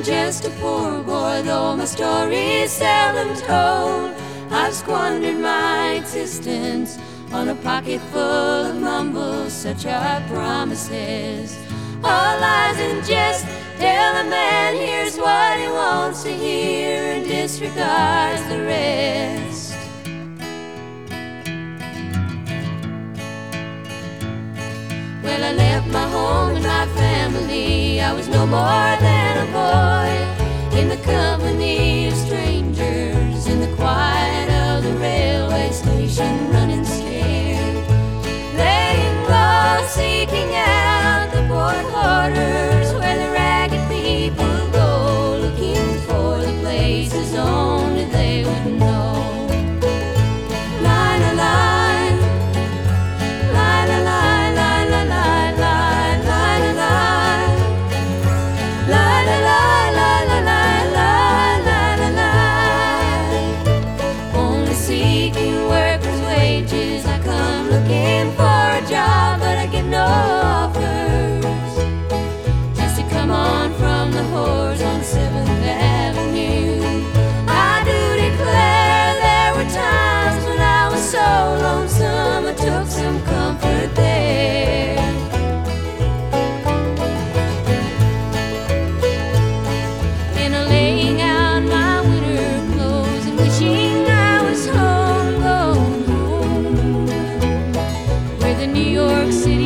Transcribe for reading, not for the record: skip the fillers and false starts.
I'm just a poor boy, though my story's seldom told. I've squandered my existence on a pocket full of mumbles, such are promises. All lies and jest. Tell a man here's what he wants to hear and disregards the rest. Well, I left my home and my family. I was no more than a boy in the company of strangers, in the quiet of the railway station, running scared, laying low, seeking out the port quarters where the ragged people go, looking for the places only they would know. Line, a line, line, a line, line, a line, line, line, a line, line, a line, line, a line, line, line, a line. Only seeking workers' wages, I come looking for a job, but I get no offers. Just to come on from the whores on 7th Avenue. I do declare there were times when I was so lonesome I took some comfort there. In a laying out my winter clothes and wishing I was home, going home, where the New York City